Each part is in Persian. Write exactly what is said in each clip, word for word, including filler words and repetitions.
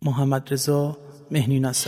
محمد رضا مهنی نصر.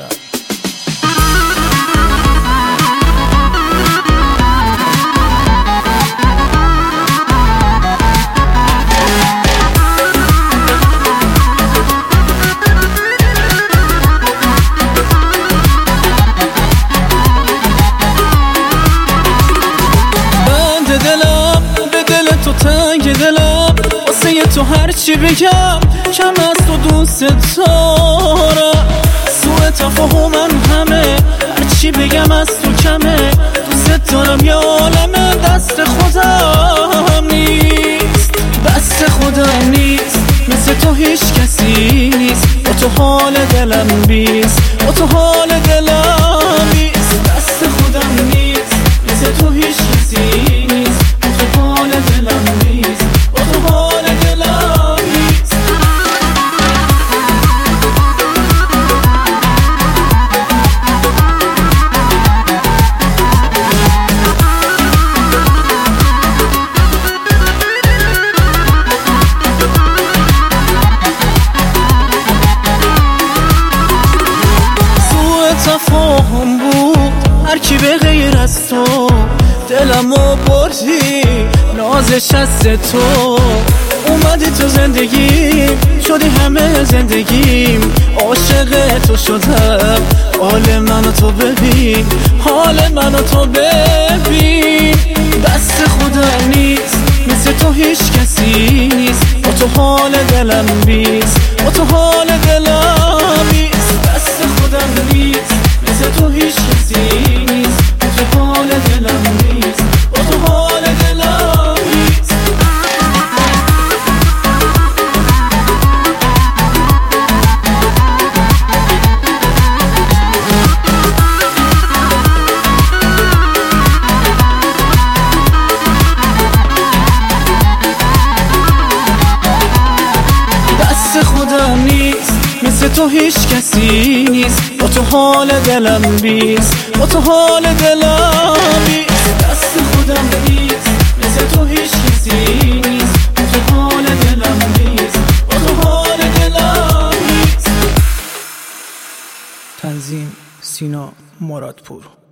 بند دلم به دل تو تنگ دلم، واسه تو هرچی بگم کم از تو دوست دارم. سوء تفاهمم همه، هرچی بگم از تو کمه. دوست دارم یا عالمه، دست خودم نیست، دست خودم نیست. مثل تو هیچ کسی نیست، با تو حال دلم بیست، با تو حال دلم بیست. دست خودم نیست، مثل تو هیچ کسی نیست، با تو حال دلم بیست، با تو حال دلم بیست. تفاهم بود هرکی به غیر از تو، دلمو بردی نازش از تو. اومدی تو زندگیم، شدی همه زندگیم. عاشق تو شدم، حال منو تو ببین، حال منو تو ببین. دست خودم نیست، مثل تو هیچ کسی نیست، با تو حال دلم بیست، با تو حال دلم بیست. دست خودم نیست، مثل تو هیچ کسی نیست، با تو حال دلم نیست، با تو حال دلم نیست. دست خودم نیست، مثل تو هیچ کسی نیست، با تو حال دلم بیست، با تو حال دلم بیست. دست خودم نیست، مثل تو هیچ کسی نیست، با تو حال دلم بیست، با تو حال دلم بیست. تنظیم سینا مرادپور.